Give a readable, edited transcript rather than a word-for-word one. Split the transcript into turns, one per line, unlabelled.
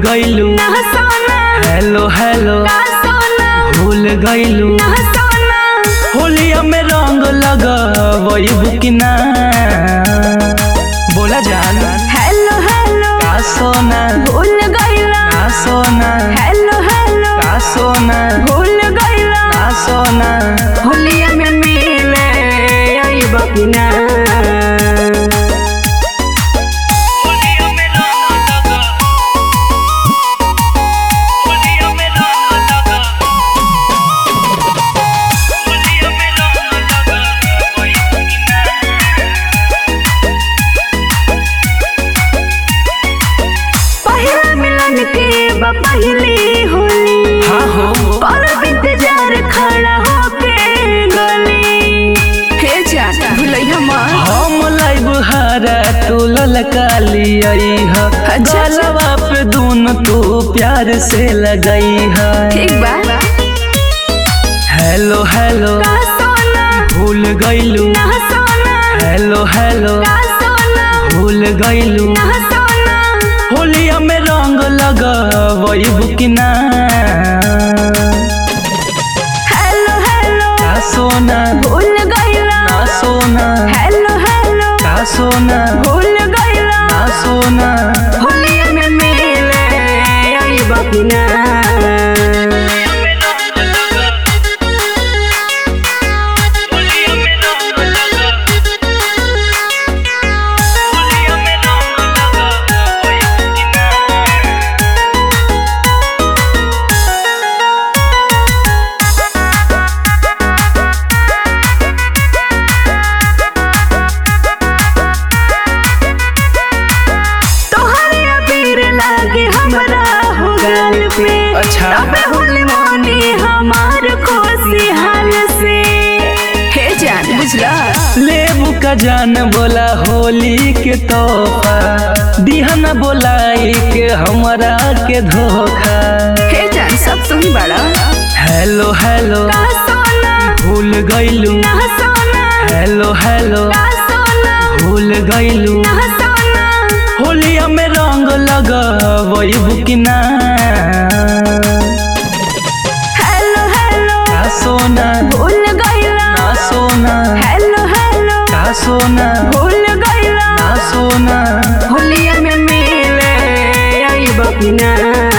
गइलू
ना सोना
hello hello
ना सोना
भूल गइलू
ना सोना
होलिया में रंग लगवई बुकिना बोला जान
हेलो हेलो
का सोना
भूल गइला
का सोना
हेलो हेलो
का सोना
भूल गइला
का सोना
होलिया में मिले आई बकिना पहली होली
हाँ हो
और इंतजार खड़ा होके गली हे जान भुलैया मां
हम लाइव हारा तू ललकाली आई है गलवा पे दून तू प्यार से लगई है
ठीक बा
हेलो हेलो
का सोना
भूल गइलू
ना सोना
हेलो हेलो
का सोना
भूल गइलू
ना सोना
होलिया में रंग लगवई बुकिना
हेलो हेलो
का सोना
भूल गइला
ना सोना
हेलो हेलो
का सोना
भूल गइला
ना सोना
होलिया में मिले आई बकिना
अच्छा
होली मोनी हमार खुशी हाल से हे जान बुझला
लेबू का जान बोला होली के तोहफा दिहना बोलाई के हमरा के धोखा
हे जान सब तू ही बड़ा
हेलो हेलो
का सोना
भूल गइलू
ना सोना
हेलो हेलो
का सोना
भूल गइलू
ना सोना
होलिया में रंग लगवई बुकिना
हेलो हेलो
का सोना
भूल गइला
ना सोना
हेलो हेलो
का सोना
भूल गइला
ना सोना
होलिया में मिले आई बकिना